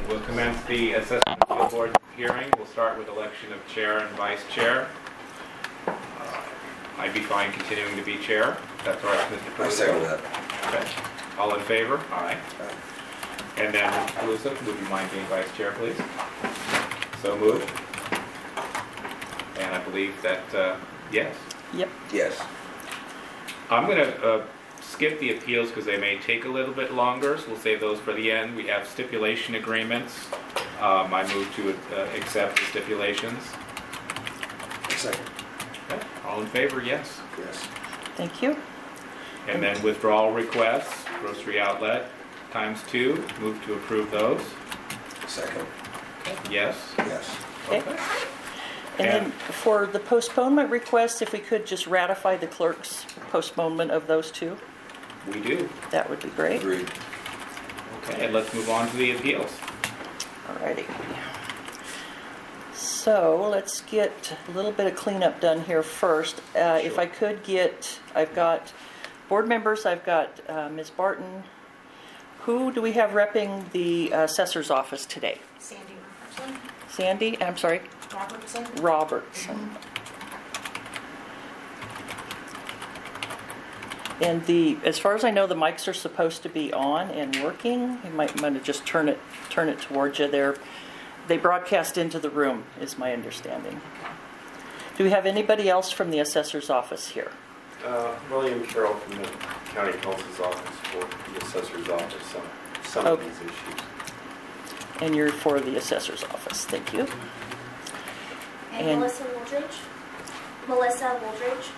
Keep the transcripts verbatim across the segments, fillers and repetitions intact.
We'll commence the Assessment Appeal Board hearing. We'll start with election of chair and vice chair. Uh, I'd be fine continuing to be chair. That's all right, Mister I Caluso. second that. Okay. All in favor? Aye. Aye. And then, Mister Caluso, would you mind being vice chair, please? So moved. And I believe that, uh, yes. Yep. Yes. I'm going to uh, skip the appeals because they may take a little bit longer, so we'll save those for the end. We have stipulation agreements. Um, I move to uh, accept the stipulations. Second. Okay. All in favor? Yes. Yes. Thank you. And then withdrawal requests, grocery outlet, times two. Move to approve those. Second. Yes. Yes. Okay. And then for the postponement requests, if we could just ratify the clerk's postponement of those two, We do. that would be great. Agreed. Okay, and let's move on to the appeals. Alrighty. So let's get a little bit of cleanup done here first. Uh, If Sure. I could get, I've got board members, I've got uh, Miz Barton. Who do we have repping the assessor's office today? Sandy Robertson. Sandy, I'm sorry, Robertson. Robertson. And the, as far as I know, the mics are supposed to be on and working. You might want to just turn it, turn it towards you. They're, they broadcast into the room, is my understanding. Do we have anybody else from the assessor's office here? Uh, William Carroll from the County Counsel's Office for the Assessor's Office on some of Okay. these issues. And you're for the assessor's office. Thank you. And, And- Melissa Woolridge. Melissa Woolridge.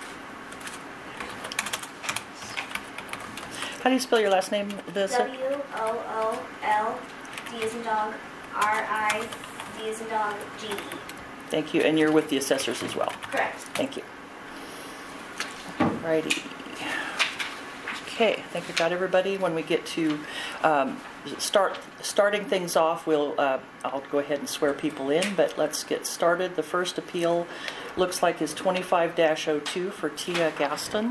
How do you spell your last name, Melissa? W O O L D as in dog. R I D as in dog. G E. Thank you. And you're with the assessors as well. Correct. Thank you. Alrighty. Okay, I think we got everybody. When we get to um, start starting things off, we'll uh, I'll go ahead and swear people in, but let's get started. The first appeal looks like is twenty-five dash oh two for Tia Gaston.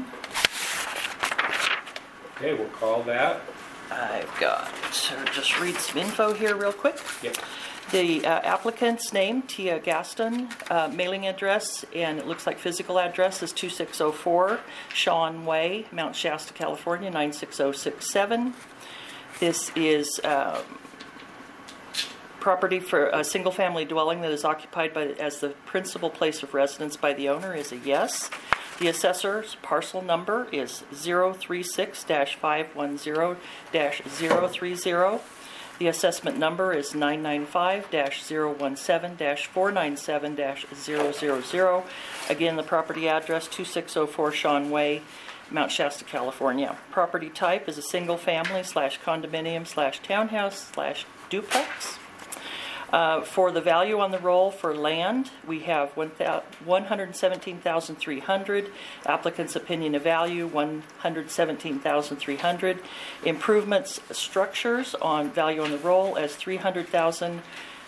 Okay, we'll call that. I've got, so just read some info here real quick. Yep. The uh, applicant's name, Tia Gaston, uh, mailing address, and it looks like physical address is two six oh four Sean Way, Mount Shasta, California, nine six oh six seven. This is um, property for a single-family dwelling that is occupied by as the principal place of residence by the owner is a yes. The assessor's parcel number is zero three six dash five one zero dash zero three zero. The assessment number is nine nine five dash zero one seven dash four nine seven dash zero zero zero. Again, the property address two six oh four Sean Way, Mount Shasta, California. Property type is a single family slash condominium slash townhouse slash duplex. Uh, for the value on the roll for land, we have one hundred seventeen thousand three hundred dollars. Applicant's opinion of value, one hundred seventeen thousand three hundred dollars. Improvements structures on value on the roll as three hundred thousand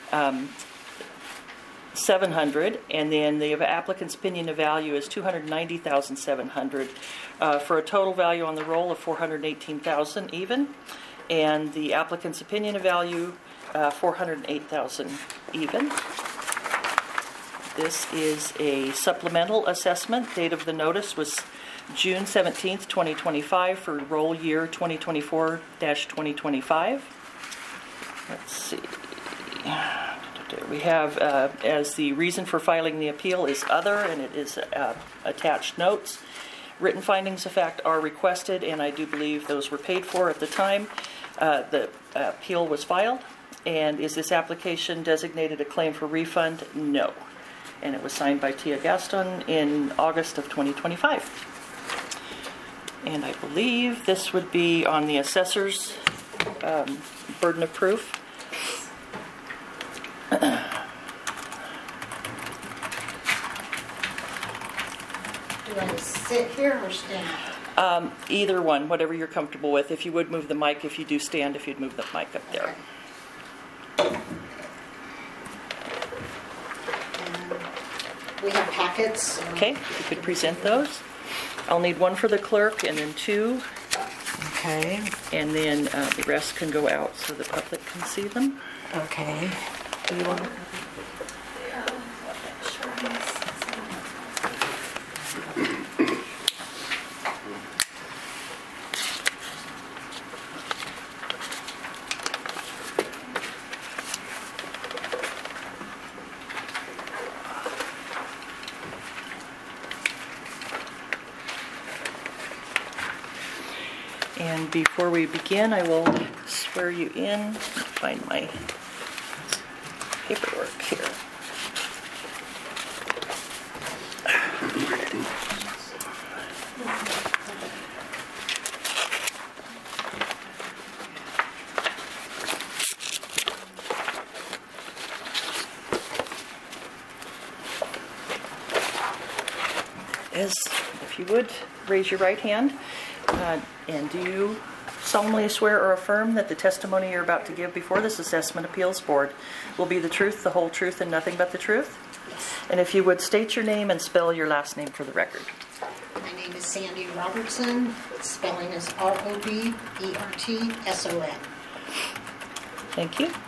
seven hundred dollars. And then the applicant's opinion of value is two hundred ninety thousand seven hundred dollars. Uh, for a total value on the roll of four hundred eighteen thousand dollars even. And the applicant's opinion of value Uh, four hundred eight thousand even. This is a supplemental assessment. Date of the notice was June seventeenth, twenty twenty-five for roll year twenty twenty-four dash twenty twenty-five. Let's see. We have uh, as the reason for filing the appeal is other, and it is uh, attached notes. Written findings of fact are requested, and I do believe those were paid for at the time uh, the uh, appeal was filed. And is this application designated a claim for refund? No. And it was signed by Tia Gaston in August of twenty twenty-five. And I believe this would be on the assessor's um, burden of proof. Do I sit here or stand? Um, either one, whatever you're comfortable with. If you would move the mic, if you do stand, if you'd move the mic up there. And we have packets. Okay, if you could present those. I'll need one for the clerk and then two Okay, and then uh, the rest can go out so the public can see them. okay. Do you want to? And before we begin, I will swear you in. Find my paperwork here. As, if you would, raise your right hand. Uh, and do you solemnly swear or affirm that the testimony you're about to give before this Assessment Appeals Board will be the truth, the whole truth, and nothing but the truth? Yes. And if you would state your name and spell your last name for the record. My name is Sandy Robertson. Spelling is R O B E R T S O N. Thank you.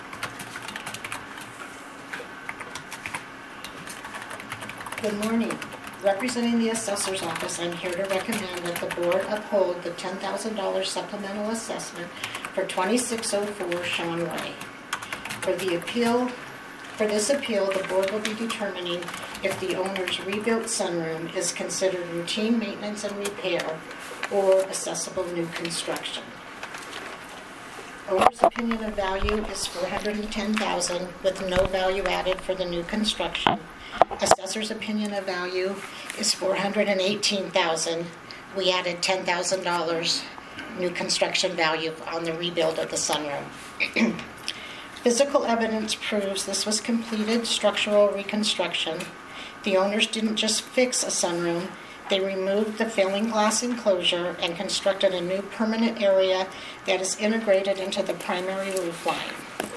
Good morning. Representing the Assessor's Office, I'm here to recommend that the Board uphold the ten thousand dollars supplemental assessment for twenty-six oh four Sean Way. For the appeal, for this appeal, the Board will be determining if the owner's rebuilt sunroom is considered routine maintenance and repair or accessible new construction. Owner's opinion of value is four hundred ten thousand dollars with no value added for the new construction. Assessor's opinion of value is four hundred eighteen thousand dollars. We added ten thousand dollars new construction value on the rebuild of the sunroom. Physical evidence proves this was completed structural reconstruction. The owners didn't just fix a sunroom, they removed the failing glass enclosure and constructed a new permanent area that is integrated into the primary roof line.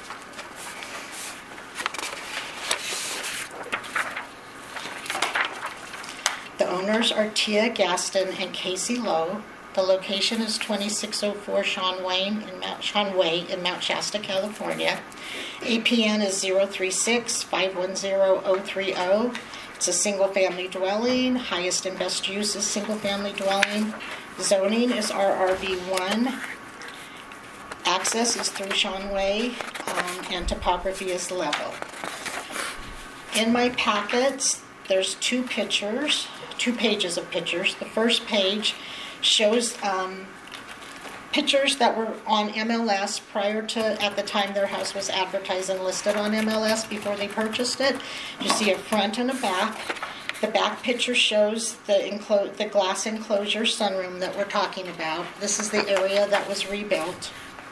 The owners are Tia Gaston and Casey Lowe. The location is twenty-six oh four Sean Wayne in Mount Sean Way in Mount Shasta, California. A P N is zero three six, five one zero, zero three zero. It's a single-family dwelling. Highest and best use is single-family dwelling. Zoning is R R B one. Access is through Sean Way, um, and topography is level. In my packets, there's two pictures. Two pages of pictures. The first page shows um, pictures that were on M L S prior to, at the time their house was advertised and listed on M L S before they purchased it. You see a front and a back. The back picture shows the, enclo- the glass enclosure sunroom that we're talking about. This is the area that was rebuilt.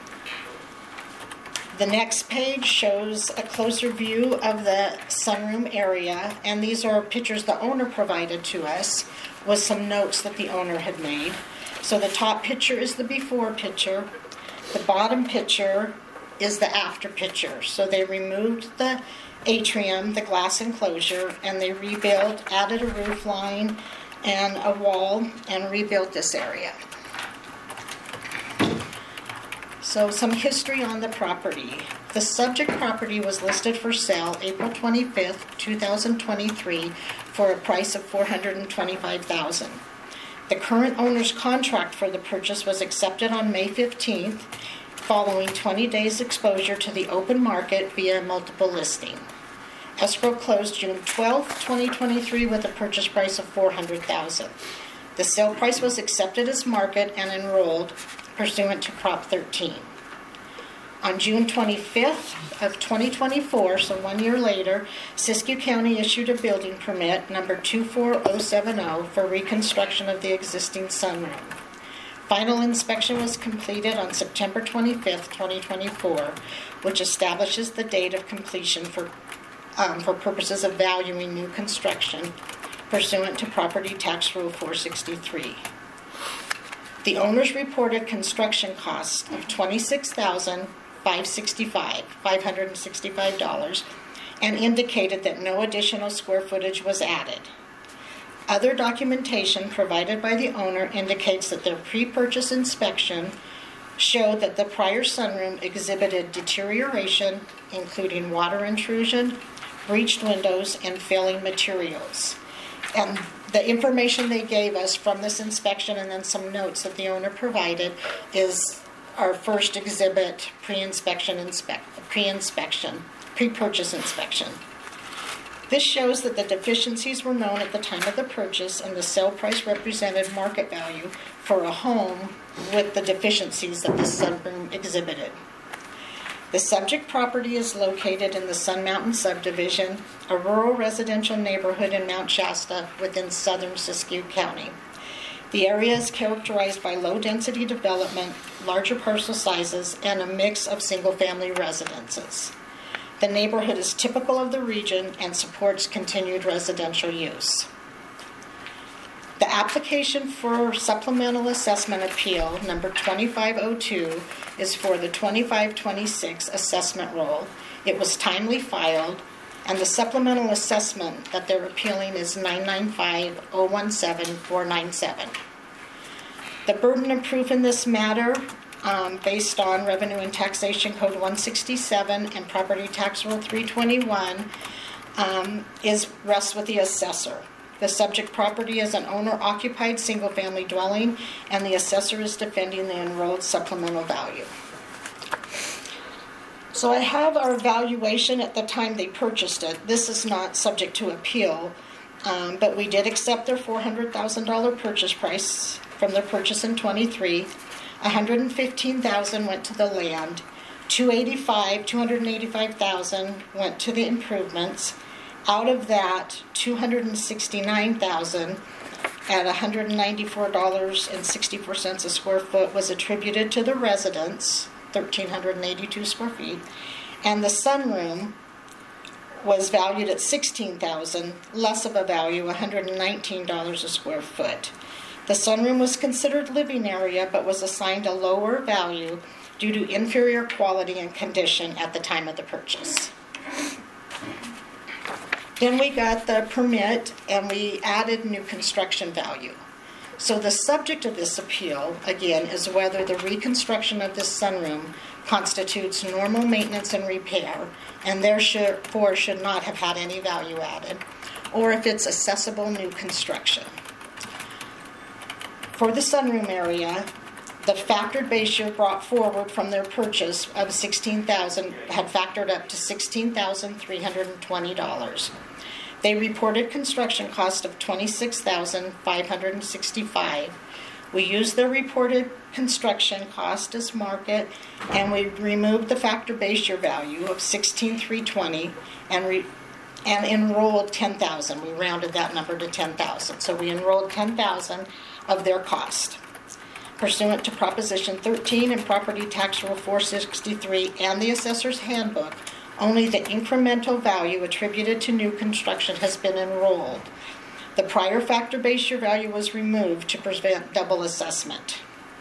The next page shows a closer view of the sunroom area, and these are pictures the owner provided to us with some notes that the owner had made. So the top picture is the before picture. The bottom picture is the after picture. So they removed the atrium, the glass enclosure, and they rebuilt, added a roof line and a wall, and rebuilt this area. So some history on the property. The subject property was listed for sale April twenty-fifth, two thousand twenty-three for a price of four hundred twenty-five thousand dollars. The current owner's contract for the purchase was accepted on May fifteenth, following twenty days exposure to the open market via multiple listing. Escrow closed June twelfth, twenty twenty-three with a purchase price of four hundred thousand dollars. The sale price was accepted as market and enrolled pursuant to Prop thirteen. On June twenty-fifth of twenty twenty-four, so one year later, Siskiyou County issued a building permit number two four zero seven zero for reconstruction of the existing sunroom. Final inspection was completed on September twenty-fifth, twenty twenty-four, which establishes the date of completion for, um, for purposes of valuing new construction pursuant to Property Tax Rule four sixty-three. The owners reported construction costs of twenty-six thousand five hundred sixty-five dollars and indicated that no additional square footage was added. Other documentation provided by the owner indicates that their pre-purchase inspection showed that the prior sunroom exhibited deterioration, including water intrusion, breached windows, and failing materials. And the information they gave us from this inspection and then some notes that the owner provided is our first exhibit pre-inspection inspect, pre-inspection, pre-purchase inspection. This shows that the deficiencies were known at the time of the purchase and the sale price represented market value for a home with the deficiencies that the sunroom exhibited. The subject property is located in the Sun Mountain subdivision, a rural residential neighborhood in Mount Shasta within southern Siskiyou County. The area is characterized by low-density development, larger parcel sizes, and a mix of single-family residences. The neighborhood is typical of the region and supports continued residential use. The application for supplemental assessment appeal number twenty-five oh two is for the twenty-five twenty-six assessment roll. It was timely filed, and the supplemental assessment that they're appealing is nine nine five oh one seven four nine seven. The burden of proof in this matter, um, based on Revenue and Taxation Code one sixty-seven and Property Tax Rule three twenty-one, um, is rests with the assessor. The subject property is an owner-occupied single-family dwelling, and the assessor is defending the enrolled supplemental value. So I have our valuation at the time they purchased it. This is not subject to appeal, um, but we did accept their four hundred thousand dollars purchase price from their purchase in twenty-three. one hundred fifteen thousand dollars went to the land. two hundred eighty-five thousand dollars went to the improvements. Out of that, two hundred sixty-nine thousand dollars at one hundred ninety-four dollars and sixty-four cents a square foot was attributed to the residence, one thousand three hundred eighty-two square feet, and the sunroom was valued at sixteen thousand dollars, less of a value, one hundred nineteen dollars a square foot. The sunroom was considered living area but was assigned a lower value due to inferior quality and condition at the time of the purchase. Then we got the permit and we added new construction value. So the subject of this appeal, again, is whether the reconstruction of this sunroom constitutes normal maintenance and repair and therefore should not have had any value added, or if it's accessible new construction. For the sunroom area, the factored base year brought forward from their purchase of sixteen thousand dollars had factored up to sixteen thousand three hundred twenty dollars. They reported construction cost of twenty-six thousand five hundred sixty-five dollars. We used their reported construction cost as market, and we removed the factor base year value of sixteen thousand three hundred twenty dollars and re- and enrolled ten thousand dollars. We rounded that number to ten thousand dollars. So we enrolled ten thousand dollars of their cost. Pursuant to Proposition thirteen and Property Tax Rule four sixty-three and the Assessor's Handbook, only the incremental value attributed to new construction has been enrolled. The prior factor base year value was removed to prevent double assessment.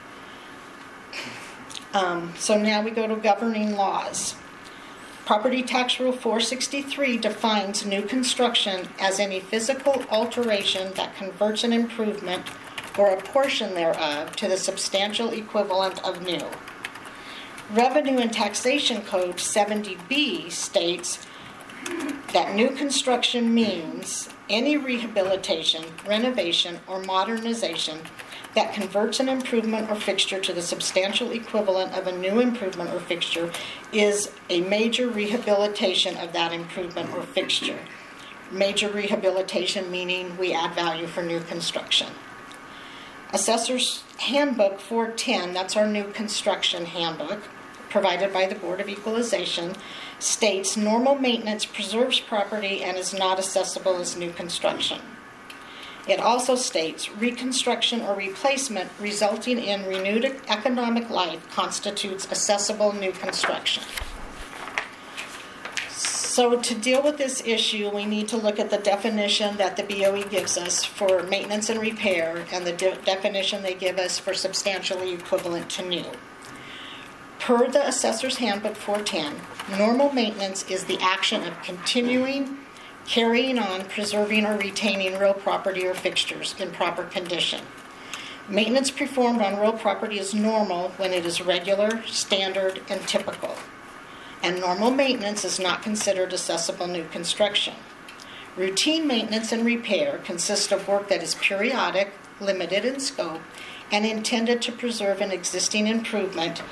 Um, so now we go to governing laws. Property Tax Rule four sixty-three defines new construction as any physical alteration that converts an improvement or a portion thereof to the substantial equivalent of new. Revenue and Taxation Code seventy B states that new construction means any rehabilitation, renovation, or modernization that converts an improvement or fixture to the substantial equivalent of a new improvement or fixture is a major rehabilitation of that improvement or fixture. Major rehabilitation meaning we add value for new construction. Assessor's Handbook four ten, that's our new construction handbook, provided by the Board of Equalization, states normal maintenance preserves property and is not assessable as new construction. It also states reconstruction or replacement resulting in renewed economic life constitutes assessable new construction. So to deal with this issue, we need to look at the definition that the B O E gives us for maintenance and repair and the de- definition they give us for substantially equivalent to new. Per the Assessor's Handbook four ten, normal maintenance is the action of continuing, carrying on, preserving, or retaining real property or fixtures in proper condition. Maintenance performed on real property is normal when it is regular, standard, and typical. And normal maintenance is not considered accessible new construction. Routine maintenance and repair consist of work that is periodic, limited in scope, and intended to preserve an existing improvement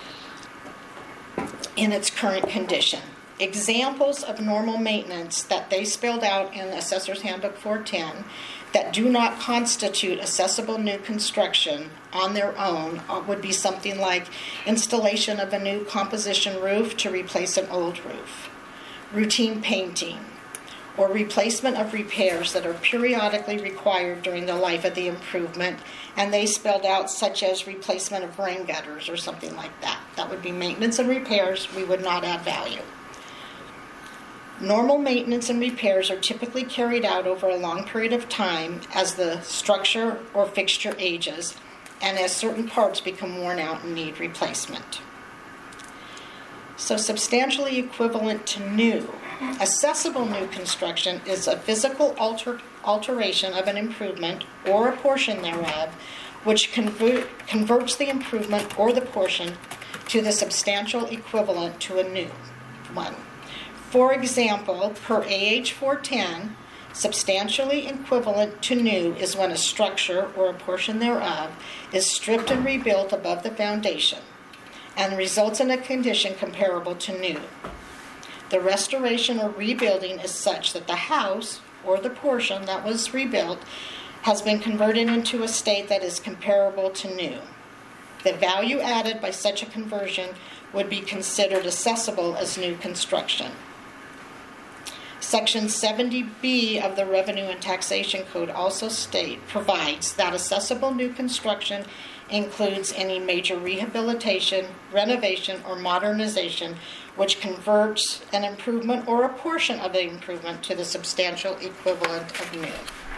in its current condition. Examples of normal maintenance that they spelled out in Assessor's Handbook four ten that do not constitute accessible new construction on their own would be something like installation of a new composition roof to replace an old roof, routine painting, or replacement of repairs that are periodically required during the life of the improvement, and they spelled out such as replacement of rain gutters or something like that. That would be maintenance and repairs. We would not add value. Normal maintenance and repairs are typically carried out over a long period of time as the structure or fixture ages and as certain parts become worn out and need replacement. So substantially equivalent to new. Accessible new construction is a physical alter, alteration of an improvement or a portion thereof which convert, converts the improvement or the portion to the substantial equivalent to a new one. For example, per A H four ten, substantially equivalent to new is when a structure or a portion thereof is stripped and rebuilt above the foundation and results in a condition comparable to new. The restoration or rebuilding is such that the house or the portion that was rebuilt has been converted into a state that is comparable to new. The value added by such a conversion would be considered accessible as new construction. Section seventy B of the Revenue and Taxation Code also state, provides that accessible new construction includes any major rehabilitation, renovation, or modernization which converts an improvement or a portion of the improvement to the substantial equivalent of new.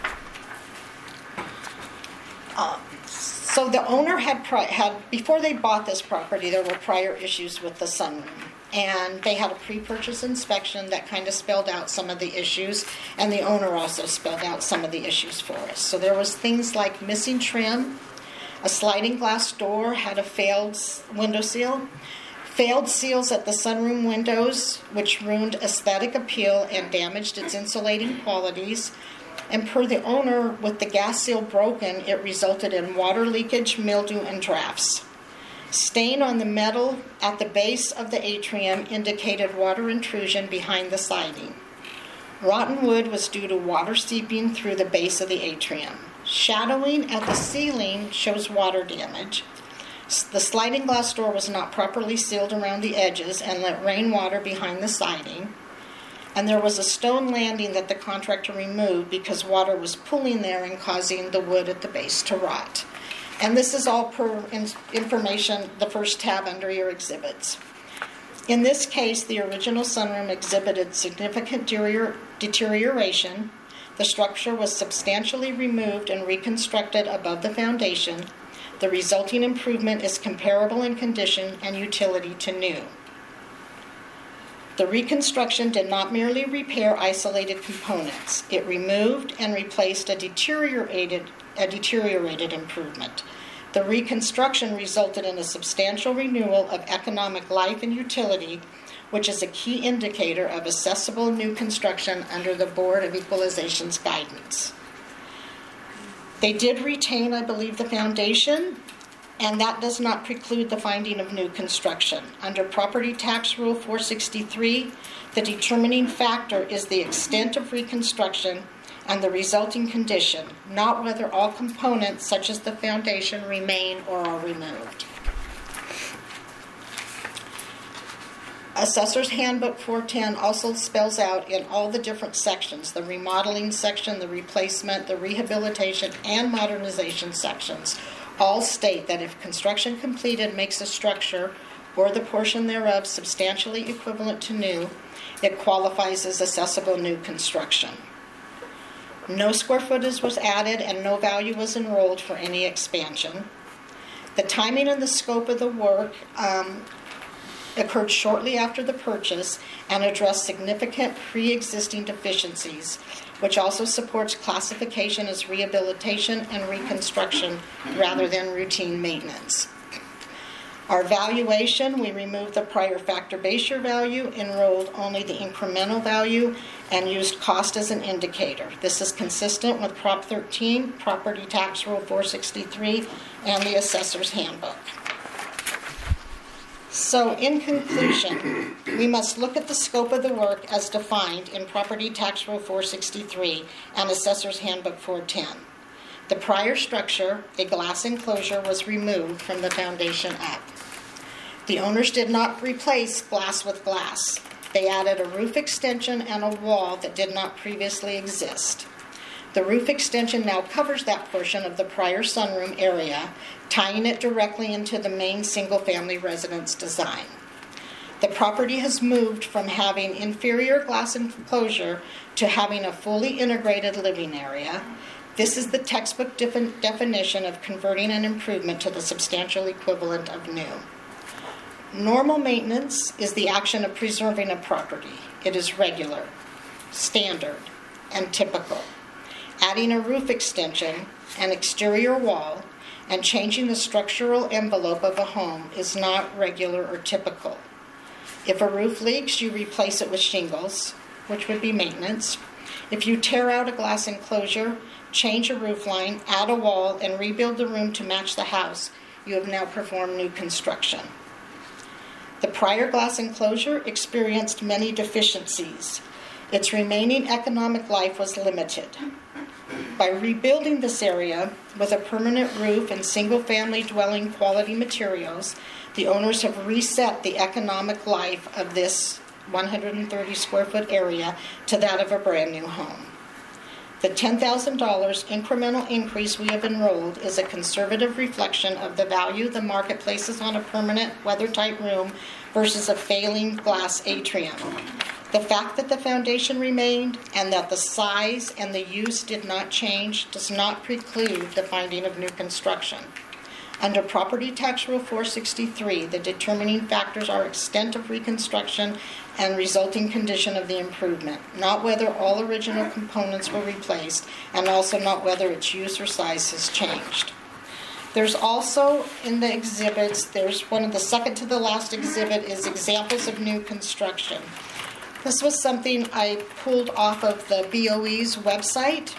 Uh, so the owner had, pri- had, before they bought this property, there were prior issues with the sunroom. And they had a pre-purchase inspection that kind of spelled out some of the issues, and the owner also spelled out some of the issues for us. So there was things like missing trim, a sliding glass door had a failed window seal, failed seals at the sunroom windows, which ruined aesthetic appeal and damaged its insulating qualities. And per the owner, with the gas seal broken, it resulted in water leakage, mildew, and drafts. Stain on the metal at the base of the atrium indicated water intrusion behind the siding. Rotten wood was due to water seeping through the base of the atrium. Shadowing at the ceiling shows water damage. The sliding glass door was not properly sealed around the edges and let rainwater behind the siding. And there was a stone landing that the contractor removed because water was pooling there and causing the wood at the base to rot. And this is all per information, the first tab under your exhibits. In this case, the original sunroom exhibited significant deterioration. The structure was substantially removed and reconstructed above the foundation. The resulting improvement is comparable in condition and utility to new. The reconstruction did not merely repair isolated components. It removed and replaced a deteriorated a deteriorated improvement. The reconstruction resulted in a substantial renewal of economic life and utility, which is a key indicator of accessible new construction under the Board of Equalization's guidance. They did retain, I believe, the foundation, and that does not preclude the finding of new construction. Under Property Tax Rule four sixty-three, the determining factor is the extent of reconstruction and the resulting condition, not whether all components, such as the foundation, remain or are removed. Assessor's Handbook four ten also spells out in all the different sections, the remodeling section, the replacement, the rehabilitation, and modernization sections, all state that if construction completed makes a structure or the portion thereof substantially equivalent to new, it qualifies as accessible new construction. No square footage was added and no value was enrolled for any expansion. The timing and the scope of the work, um, occurred shortly after the purchase and addressed significant pre-existing deficiencies, which also supports classification as rehabilitation and reconstruction rather than routine maintenance. Our valuation, we removed the prior factor base year value, enrolled only the incremental value, and used cost as an indicator. This is consistent with Prop thirteen, Property Tax Rule four sixty-three, and the Assessor's Handbook. So, in conclusion, we must look at the scope of the work as defined in Property Tax Rule four sixty-three and Assessor's Handbook four ten. The prior structure, a glass enclosure, was removed from the foundation up. The owners did not replace glass with glass. They added a roof extension and a wall that did not previously exist. The roof extension now covers that portion of the prior sunroom area, tying it directly into the main single-family residence design. The property has moved from having inferior glass enclosure to having a fully integrated living area. This is the textbook defi- definition of converting an improvement to the substantial equivalent of new. Normal maintenance is the action of preserving a property. It is regular, standard, and typical. Adding a roof extension, an exterior wall, and changing the structural envelope of a home is not regular or typical. If a roof leaks, you replace it with shingles, which would be maintenance. If you tear out a glass enclosure, change a roof line, add a wall, and rebuild the room to match the house, you have now performed new construction. The prior glass enclosure experienced many deficiencies. Its remaining economic life was limited. By rebuilding this area with a permanent roof and single-family dwelling quality materials, the owners have reset the economic life of this one hundred thirty square foot area to that of a brand new home. The ten thousand dollars incremental increase we have enrolled is a conservative reflection of the value the market places on a permanent weather-tight room versus a failing glass atrium. The fact that the foundation remained and that the size and the use did not change does not preclude the finding of new construction. Under Property Tax Rule four sixty-three, the determining factors are extent of reconstruction and resulting condition of the improvement, not whether all original components were replaced, and also not whether its use or size has changed. There's also in the exhibits, there's one of the second to the last exhibit is examples of new construction. This was something I pulled off of the B O E's website.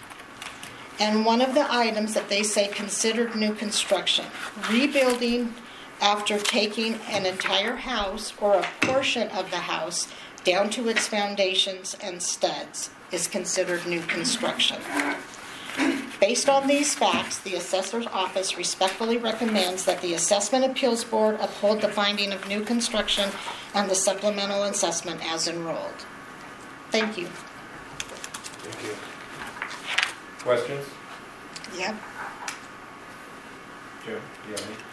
And one of the items that they say considered new construction, rebuilding after taking an entire house or a portion of the house down to its foundations and studs, is considered new construction. Based on these facts, the Assessor's Office respectfully recommends that the Assessment Appeals Board uphold the finding of new construction and the supplemental assessment as enrolled. Thank you. Thank you. Questions? Yep. Jim, do you have any?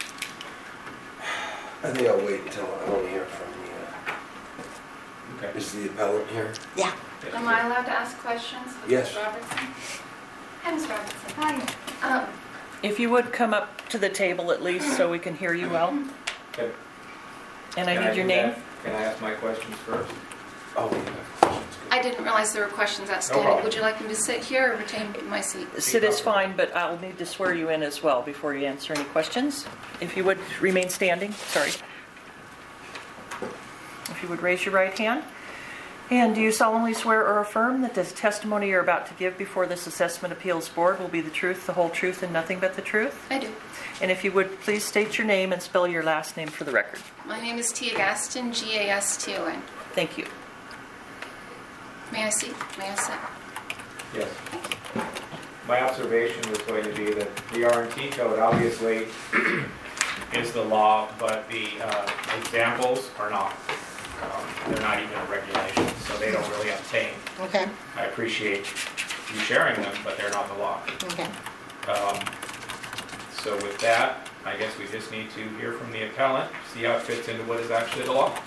I think I'll wait until I want to hear from the, uh, Okay. is the appellant here? Yeah. Yes, Am sir. I allowed to ask questions of Yes. Miz Robertson? Hi, Miz Robertson. Hi. Um, If you would come up to the table at least so we can hear you well. Okay. And I Can need your do name. that? Can I ask my questions first? Oh, we have questions. I didn't realize there were questions outstanding. problem. Would you like me to sit here or retain my seat? Sit is fine, but I'll need to swear you in as well before you answer any questions. If you would remain standing, sorry. If you would raise your right hand. And do you solemnly swear or affirm that the testimony you're about to give before this Assessment Appeals Board will be the truth, the whole truth, and nothing but the truth? I do. And if you would please state your name and spell your last name for the record. My name is Tia Gaston, G A S T O N. Thank you. May I see? May I sit? Yes. My observation was going to be that the R and T code obviously is the law, but the uh, examples are not. Um, they're not even a regulation, so they don't really obtain. Okay. I appreciate you sharing them, but they're not the law. Okay. Um, so with that, I guess we just need to hear from the appellant, see how it fits into what is actually the law.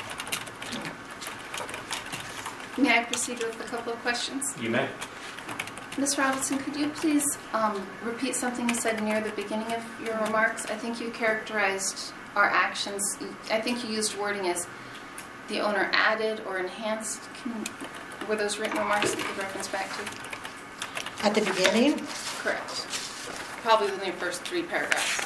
May I proceed with a couple of questions? You may. Miz Robertson, could you please um, repeat something you said near the beginning of your remarks? I think you characterized our actions, I think you used wording as the owner added or enhanced? Can, were those written remarks that you could reference back to? At the beginning, Correct. Probably within your first three paragraphs.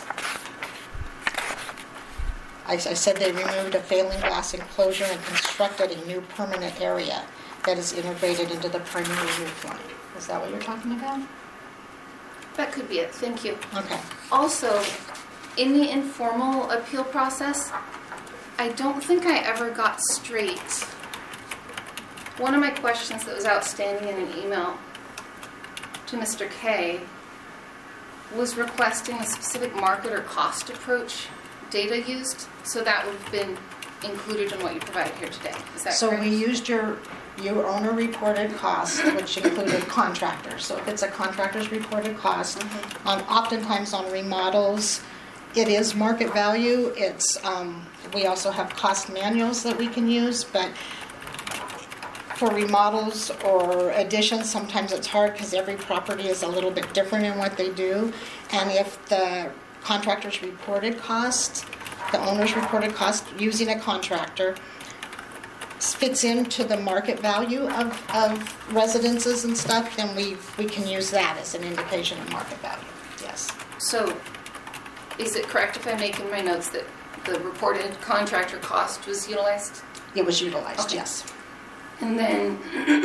I, I said they removed a failing glass enclosure and constructed a new permanent area that is integrated into the primary roof line. Is that what you're talking about? That could be it. Thank you. Okay. Also, in the informal appeal process, I don't think I ever got straight. One of my questions that was outstanding in an email to Mister K was requesting a specific market or cost approach data used, so that would have been included in what you provided here today. Is that So correct? we used your, your owner reported cost, which included contractors. So if it's a contractor's reported cost, Mhm. on oftentimes on remodels, it is market value. It's, um, we also have cost manuals that we can use, but for remodels or additions, sometimes it's hard because every property is a little bit different in what they do. And if the contractor's reported cost, the owner's reported cost using a contractor fits into the market value of, of residences and stuff, then we, we can use that as an indication of market value, yes. So, is it correct if I make in my notes that the reported contractor cost was utilized? It was utilized, Okay. yes. And then,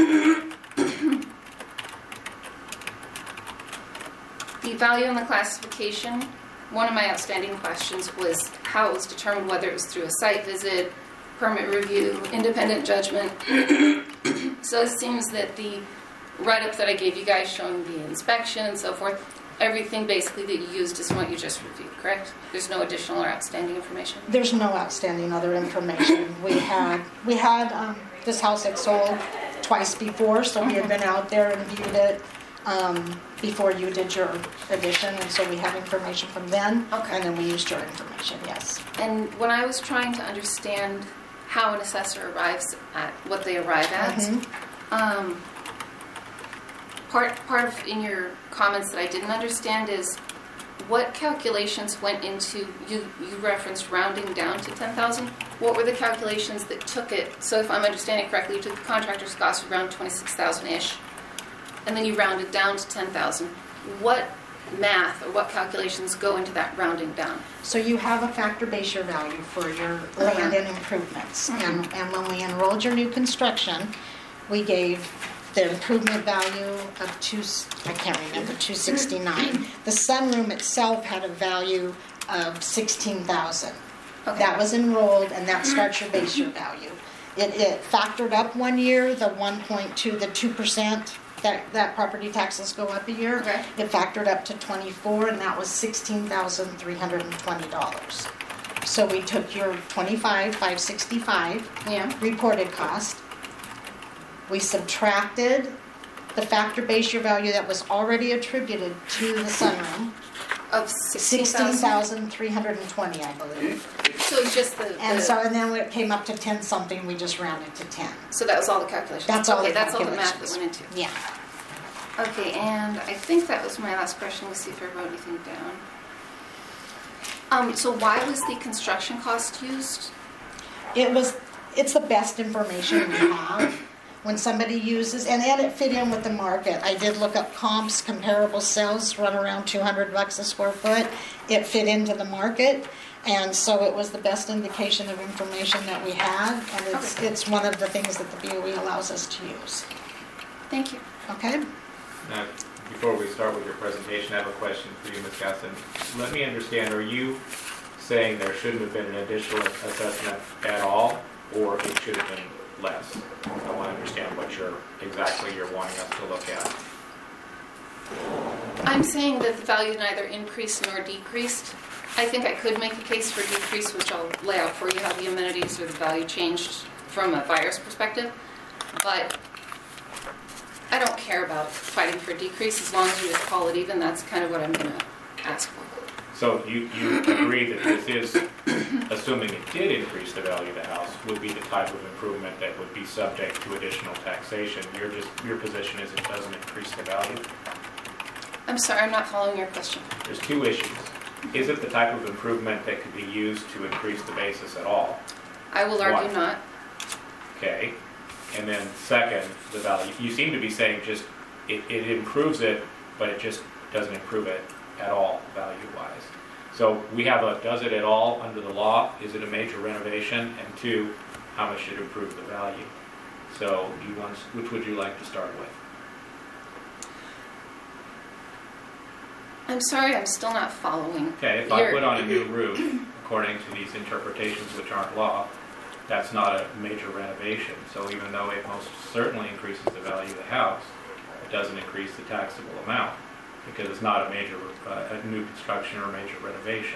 the value on the classification, one of my outstanding questions was how it was determined, whether it was through a site visit, permit review, independent judgment. So it seems that the write-up that I gave you guys showing the inspection and so forth, everything basically that you used is what you just reviewed, correct? There's no additional or outstanding information? There's no outstanding other information. We had, we had, um, this house had sold twice before, so we had been out there and viewed it, um, before you did your addition, and so we have information from then, Okay. and then we used your information, yes. And when I was trying to understand how an assessor arrives at what they arrive at, Mhm. um, part part of in your comments that I didn't understand is what calculations went into, you, you referenced rounding down to ten thousand. What were the calculations that took it? So if I'm understanding correctly, you took the contractor's cost around twenty-six thousand-ish, and then you rounded down to ten thousand. What math or what calculations go into that rounding down? So you have a factor base your value for your land and improvements. And, and when we enrolled your new construction, we gave the improvement value of two, I can't remember, two sixty-nine. The sunroom itself had a value of sixteen thousand. Okay. That was enrolled, and that starts your base year value. It, it factored up one year, the one point two, the two percent, that, that property taxes go up a year. Okay. It factored up to twenty-four, and that was sixteen thousand three hundred twenty dollars. So we took your twenty-five, five sixty-five Yeah. reported cost. We subtracted the factor base year value that was already attributed to the sunroom, Of sixteen sixteen thousand? thousand three hundred twenty, I believe. So it's just the, And the- so, and then when it came up to ten something, we just rounded to ten. so that was all the calculations? That's all Okay, the that's all the math that calculations. went into. Yeah. Okay, and I think that was my last question. Let's see if I wrote anything down. Um, so why was the construction cost used? It was, it's the best information we have. When somebody uses, and then it fit in with the market. I did look up comps, comparable sales run around two hundred bucks a square foot. It fit into the market, and so it was the best indication of information that we had, and it's, Okay. it's one of the things that the B O E allows us to use. Thank you. Okay? Now, before we start with your presentation, I have a question for you, Miz Gaston. Let me understand, are you saying there shouldn't have been an additional assessment at all, or it should have been less? I want to understand what you're, exactly you're wanting us to look at. I'm saying that the value neither increased nor decreased. I think I could make a case for decrease, which I'll lay out for you how the amenities or the value changed from a buyer's perspective. But I don't care about fighting for decrease as long as we just call it even. That's kind of what I'm going to ask for. So you, you agree that this is, assuming it did increase the value of the house, would be the type of improvement that would be subject to additional taxation. Your just your position is it doesn't increase the value? I'm sorry, I'm not following your question. There's two issues. Is it the type of improvement that could be used to increase the basis at all? I will argue Why? not. Okay, and then second, the value, you seem to be saying just, it, it improves it, but it just doesn't improve it at all, value-wise. So we have a, does it at all under the law? Is it a major renovation? And two, how much should it improve the value? So do you want, which would you like to start with? I'm sorry, I'm still not following. Okay, if I You're- put on a new roof, according to these interpretations which aren't law, that's not a major renovation. So even though it most certainly increases the value of the house, it doesn't increase the taxable amount because it's not a major, uh, a new construction or a major renovation.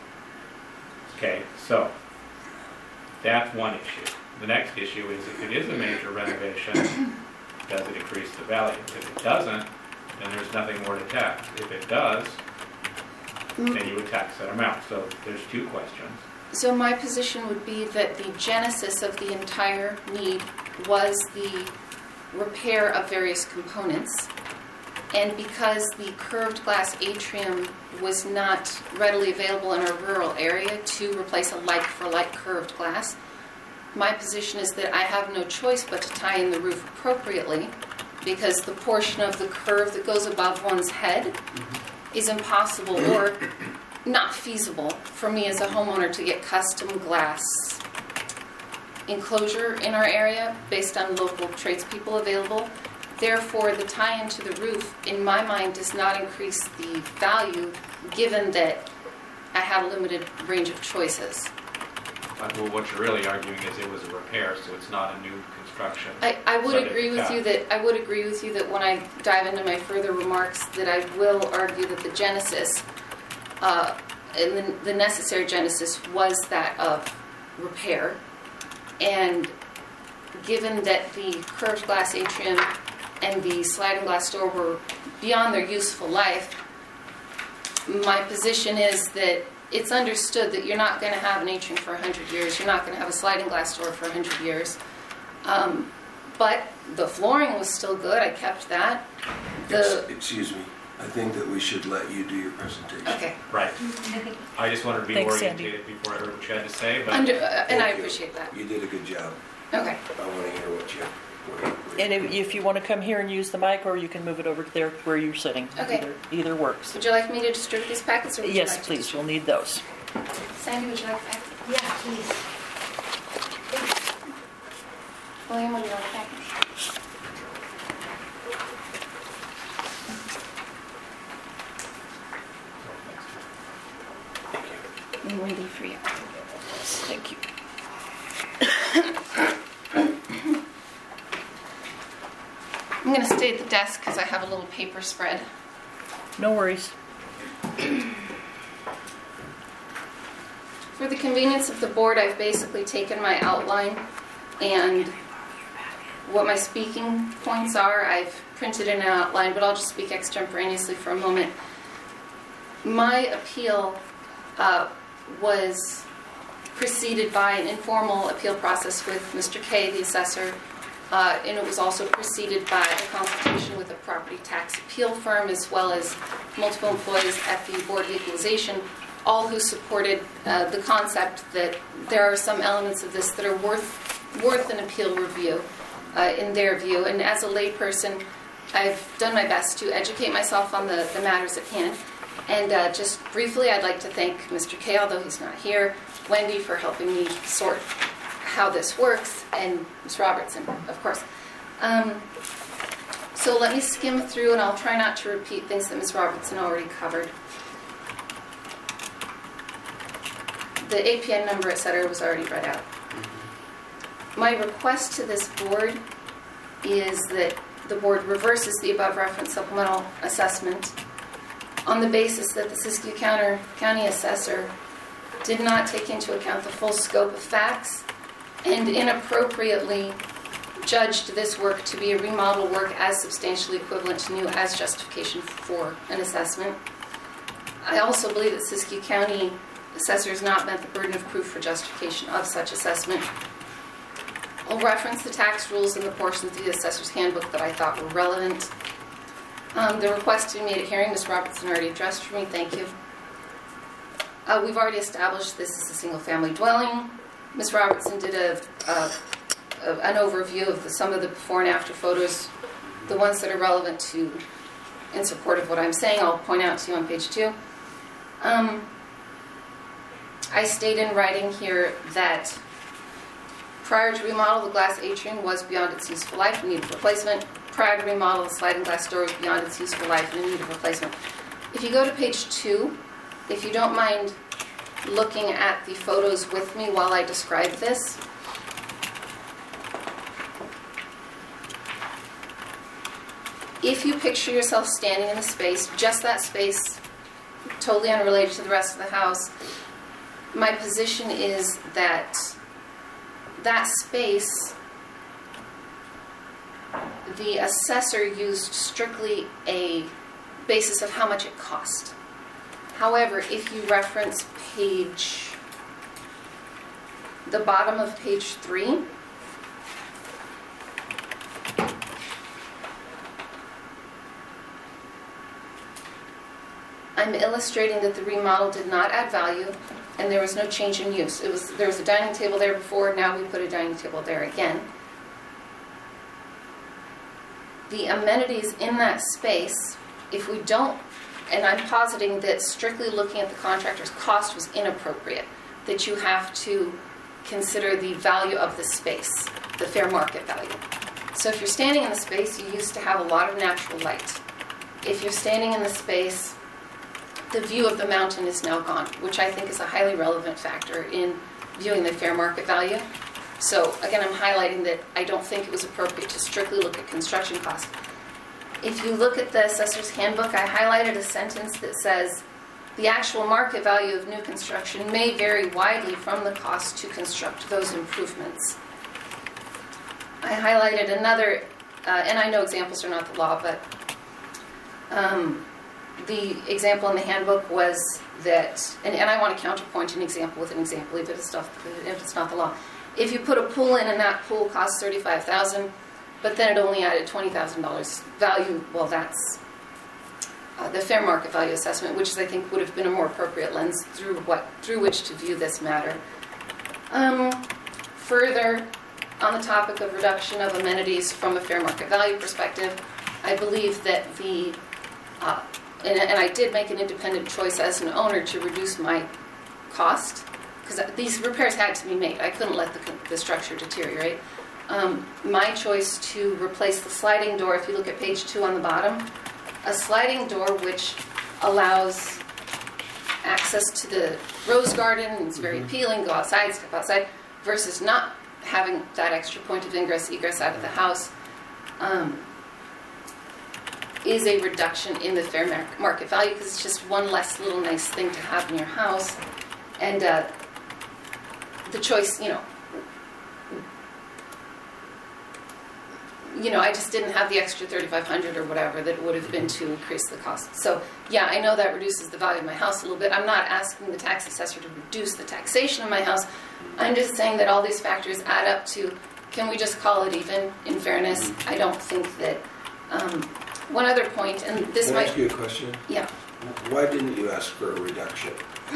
Okay, so that's one issue. The next issue is if it is a major renovation, does it increase the value? If it doesn't, then there's nothing more to tax. If it does, then you would tax that amount. So there's two questions. So my position would be that the genesis of the entire need was the repair of various components. And because the curved glass atrium was not readily available in a rural area to replace a like-for-like curved glass, my position is that I have no choice but to tie in the roof appropriately because the portion of the curve that goes above one's head is impossible or not feasible for me as a homeowner to get custom glass enclosure in our area based on local tradespeople available. Therefore, the tie-in to the roof, in my mind, does not increase the value given that I have a limited range of choices. But well, what you're really arguing is it was a repair, so it's not a new construction. I, I would subject agree to with tax. you that I would agree with you that when I dive into my further remarks that I will argue that the genesis uh, and the, the necessary genesis was that of repair, and given that the curved glass atrium and the sliding glass door were beyond their useful life, my position is that it's understood that you're not going to have an atrium for one hundred years. You're not going to have a sliding glass door for one hundred years. Um, but the flooring was still good. I kept that. The, Excuse me. I think that we should let you do your presentation. okay. Right. I just wanted to be Thanks, Sandy. orientated before I heard what you had to say, but Under, uh, and I Thank you. appreciate that. You did a good job. Okay. I want to hear what you... What you what And you- if, if you want to come here and use the mic, or you can move it over to there where you're sitting. Okay. Either, either works. Would you like me to distribute these packets? Or would you Yes, like to please. distribute- We'll need those. Sandy, would you like packets? Yeah, please. William, would you like packets? I'm waiting for you. Thank you. I'm going to stay at the desk because I have a little paper spread. No worries. For the convenience of the board, I've basically taken my outline and what my speaking points are. I've printed in an outline, but I'll just speak extemporaneously for a moment. My appeal uh, was preceded by an informal appeal process with Mister Kay, the assessor, uh, and it was also preceded by a consultation with a property tax appeal firm as well as multiple employees at the Board of Equalization, all who supported uh, the concept that there are some elements of this that are worth worth an appeal review uh, in their view. And as a layperson, I've done my best to educate myself on the, the matters at hand. And uh, just briefly, I'd like to thank Mister Kay, although he's not here, Wendy for helping me sort how this works, and Miz Robertson, of course. Um, so let me skim through, and I'll try not to repeat things that Miz Robertson already covered. The A P N number, et cetera, was already read out. My request to this board is that the board reverses the above referenced supplemental assessment on the basis that the Siskiyou County, County Assessor did not take into account the full scope of facts and inappropriately judged this work to be a remodel work as substantially equivalent to new as justification for an assessment. I also believe that Siskiyou County Assessor has not met the burden of proof for justification of such assessment. I'll reference the tax rules in the portions of the Assessor's Handbook that I thought were relevant. Um, the request to be made at hearing, Miz Robertson already addressed for me, thank you. Uh, we've already established this is a single-family dwelling. Miz Robertson did a, a, a, an overview of the, some of the before and after photos, the ones that are relevant to, in support of what I'm saying, I'll point out to you on page two. Um, I state in writing here that prior to remodel, the glass atrium was beyond its useful life and needed replacement. Prior to remodel, the sliding glass door was beyond its useful life and in need of replacement. If you go to page two, if you don't mind looking at the photos with me while I describe this. If you picture yourself standing in the space, just that space, totally unrelated to the rest of the house, my position is that that space, the assessor used strictly a basis of how much it cost. However, if you reference page, the bottom of page three, I'm illustrating that the remodel did not add value and there was no change in use. It was, there was a dining table there before, now we put a dining table there again. The amenities in that space, if we don't, and I'm positing that strictly looking at the contractor's cost was inappropriate, that you have to consider the value of the space, the fair market value. So if you're standing in the space, you used to have a lot of natural light. If you're standing in the space, the view of the mountain is now gone, which I think is a highly relevant factor in viewing the fair market value. So again, I'm highlighting that I don't think it was appropriate to strictly look at construction costs. If you look at the assessor's handbook, I highlighted a sentence that says, the actual market value of new construction may vary widely from the cost to construct those improvements. I highlighted another, uh, and I know examples are not the law, but um, the example in the handbook was that, and, and I want to counterpoint an example with an example, if it's not, if it's not the law. If you put a pool in and that pool costs thirty-five thousand dollars, but then it only added twenty thousand dollars value, well, that's uh, the fair market value assessment, which is, I think, would have been a more appropriate lens through what through which to view this matter. Um, further, on the topic of reduction of amenities from a fair market value perspective, I believe that the, uh, and, and I did make an independent choice as an owner to reduce my cost, because these repairs had to be made. I couldn't let the, the structure deteriorate. Um, my choice to replace the sliding door, if you look at page two on the bottom, a sliding door which allows access to the rose garden, it's very appealing, go outside, step outside, versus not having that extra point of ingress, egress out of the house, um, is a reduction in the fair market value, because it's just one less little nice thing to have in your house. And uh, the choice, you know, you know, I just didn't have the extra thirty-five hundred dollars or whatever that it would have been to increase the cost. So, yeah, I know that reduces the value of my house a little bit. I'm not asking the tax assessor to reduce the taxation of my house. I'm just saying that all these factors add up to, can we just call it even, in fairness? I don't think that, um, one other point, and this Can might... I ask you a question? Yeah. Why didn't you ask for a reduction?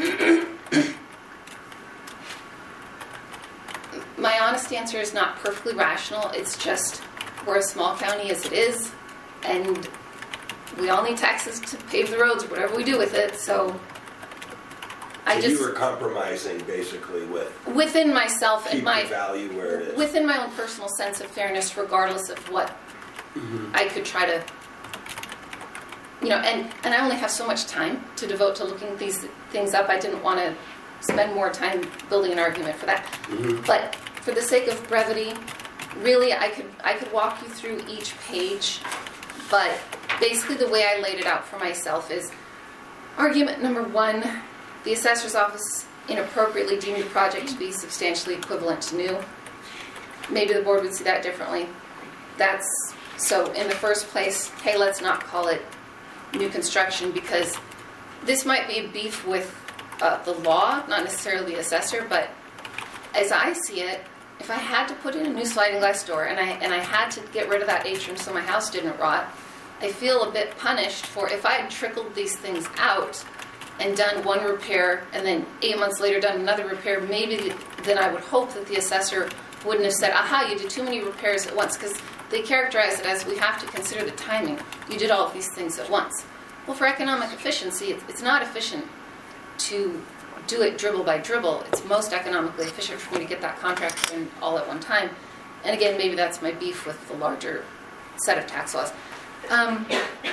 My honest answer is not perfectly rational. It's just, we're a small county as it is, and we all need taxes to pave the roads or whatever we do with it, so I So just... you were compromising basically with within myself and keep my... the value where it is. Within my own personal sense of fairness, regardless of what Mm-hmm. I could try to... You know, and, and I only have so much time to devote to looking these things up. I didn't want to spend more time building an argument for that. Mm-hmm. But for the sake of brevity, really, I could I could walk you through each page, but basically the way I laid it out for myself is, argument number one, the assessor's office inappropriately deemed the project to be substantially equivalent to new. Maybe the board would see that differently. That's, so in the first place, hey, let's not call it new construction, because this might be a beef with uh, the law, not necessarily the assessor, but as I see it, if I had to put in a new sliding glass door and I and I had to get rid of that atrium so my house didn't rot, I feel a bit punished for if I had trickled these things out and done one repair and then eight months later done another repair, maybe then I would hope that the assessor wouldn't have said, aha, you did too many repairs at once, because they characterize it as we have to consider the timing. You did all of these things at once. Well, for economic efficiency, it's, it's not efficient to do it dribble by dribble. It's most economically efficient for me to get that contract in all at one time. And again, maybe that's my beef with the larger set of tax laws. Um,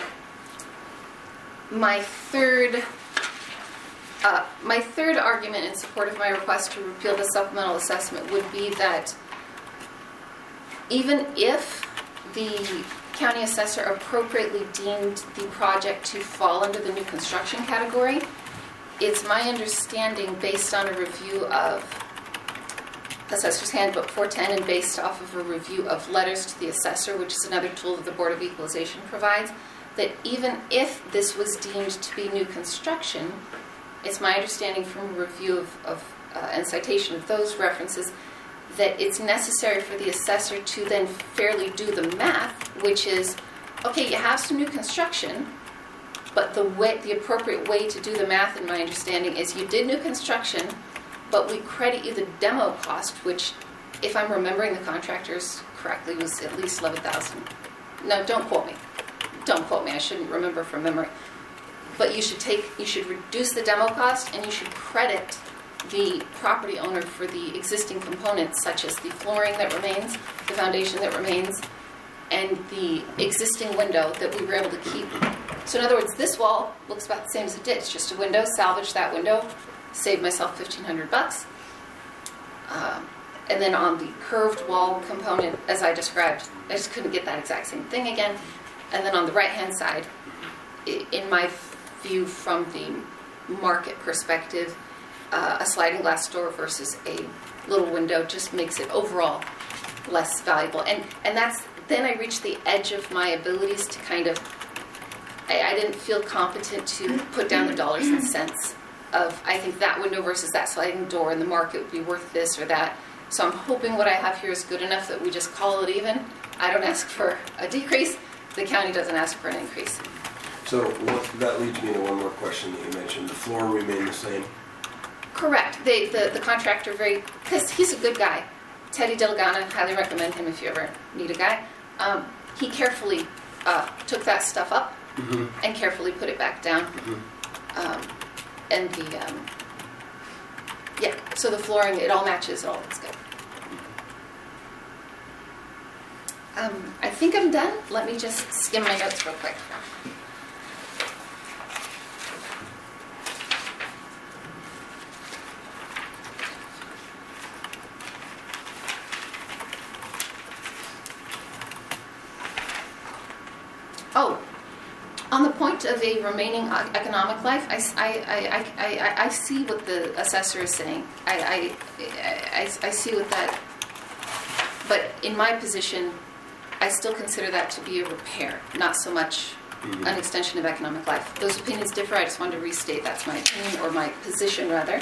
my third, uh, my third argument in support of my request to repeal the supplemental assessment would be that even if the county assessor appropriately deemed the project to fall under the new construction category, it's my understanding, based on a review of Assessor's Handbook four ten and based off of a review of letters to the assessor, which is another tool that the Board of Equalization provides, that even if this was deemed to be new construction, it's my understanding from a review of, of uh, and citation of those references that it's necessary for the assessor to then fairly do the math, which is, okay, you have some new construction, but the way, the appropriate way to do the math, in my understanding, is you did new construction, but we credit you the demo cost, which, if I'm remembering the contractors correctly, was at least eleven thousand dollars. No, don't quote me. Don't quote me. I shouldn't remember from memory. But you should take, you should reduce the demo cost, and you should credit the property owner for the existing components, such as the flooring that remains, the foundation that remains, and the existing window that we were able to keep. So in other words, this wall looks about the same as it did. It's just a window. Salvage that window, save myself fifteen hundred bucks. Um, and then on the curved wall component, as I described, I just couldn't get that exact same thing again. And then on the right-hand side, in my view from the market perspective, uh, a sliding glass door versus a little window just makes it overall less valuable. And and that's then I reached the edge of my abilities to kind of, I, I didn't feel competent to put down the dollars and cents of, I think that window versus that sliding door in the market would be worth this or that. So I'm hoping what I have here is good enough that we just call it even. I don't ask for a decrease. The county doesn't ask for an increase. So what, that leads me to one more question that you mentioned. The floor remained the same? Correct. They, the, the contractor very, because he's a good guy. Teddy Delgana, highly recommend him if you ever need a guy. Um, he carefully uh, took that stuff up mm-hmm. and carefully put it back down. Mm-hmm. um, and the, um, yeah, so the flooring, it all matches, it all looks good. Um, I think I'm done. Let me just skim my notes real quick. Oh, on the point of a remaining economic life, I, I, I, I, I see what the assessor is saying. I, I, I, I see what that, but in my position, I still consider that to be a repair, not so much mm-hmm. an extension of economic life. Those opinions differ. I just wanted to restate that's my opinion, or my position rather.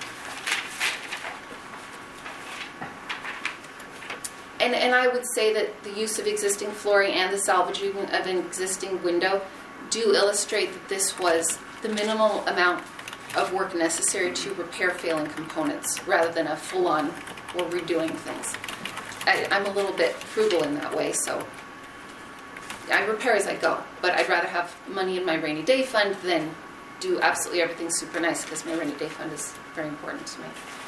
And, and I would say that the use of existing flooring and the salvaging of an existing window do illustrate that this was the minimal amount of work necessary to repair failing components rather than a full-on or redoing things. I, I'm a little bit frugal in that way, so I repair as I go, but I'd rather have money in my rainy day fund than do absolutely everything super nice, because my rainy day fund is very important to me.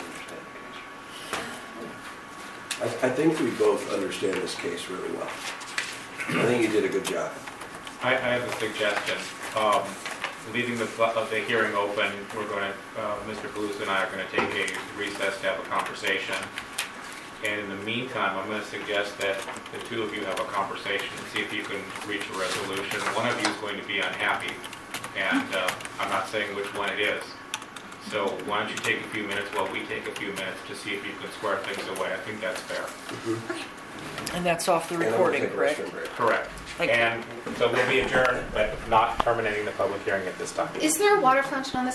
I, I think we both understand this case really well. I think you did a good job. I, I have a suggestion. Um, leaving the, uh, the hearing open, we're going to, uh, Mister Calusa and I are going to take a recess to have a conversation. And in the meantime, I'm going to suggest that the two of you have a conversation and see if you can reach a resolution. One of you is going to be unhappy, and uh, I'm not saying which one it is. So why don't you take a few minutes while we take a few minutes to see if you can square things away. I think that's fair. Mm-hmm. And that's off the And I'm gonna recording, take a correct? restroom break. Correct. Thank you. And so we'll be adjourned, but not terminating the public hearing at this time. Is there a water fountain on this